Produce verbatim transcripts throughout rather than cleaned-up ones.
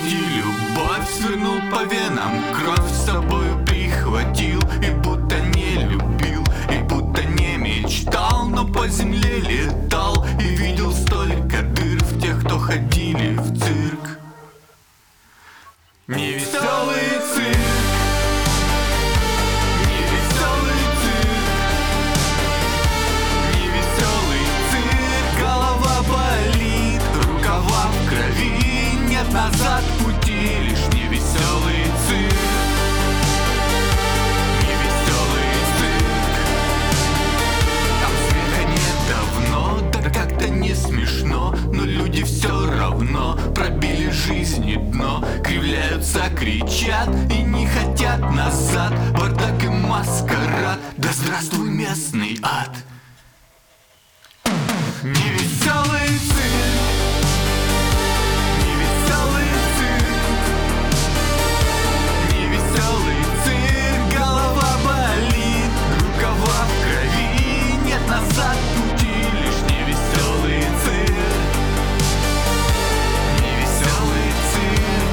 груди любовь свернул по венам, кровь с собою прихватил, и будто не любил, и будто не мечтал, но по земле летал и видел столько дыр в тех, кто ходили в цирк. Невеселый цирк, невеселый цирк, невеселый цирк, голова болит, рукава в крови, нет назад пути, лишь невеселый цирк, невеселый цирк. Там смеха нет давно, да как-то не смешно, но люди все равно пробили жизни дно, кривляются, кричат и не хотят назад. Бардак и маскарад, да здравствуй местный ад. Невеселый цирк, невеселый цирк, невеселый цирк, голова болит, рукава в крови, нет назад пути, лишь невеселый цирк, невеселый цирк.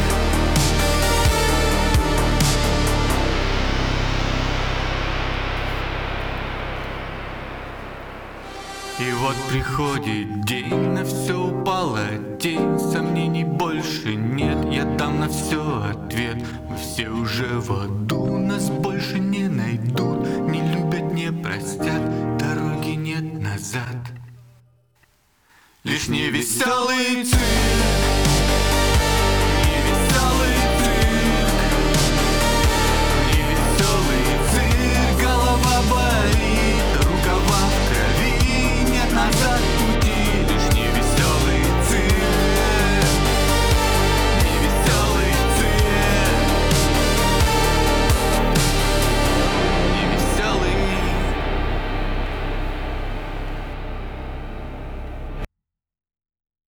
И вот приходит день, на все упала тень, сомнений больше нет, я дам на все ответ. Мы все уже в аду, нас больше не найдут, не любят, не простят, дороги нет назад. Лишь невеселый цирк.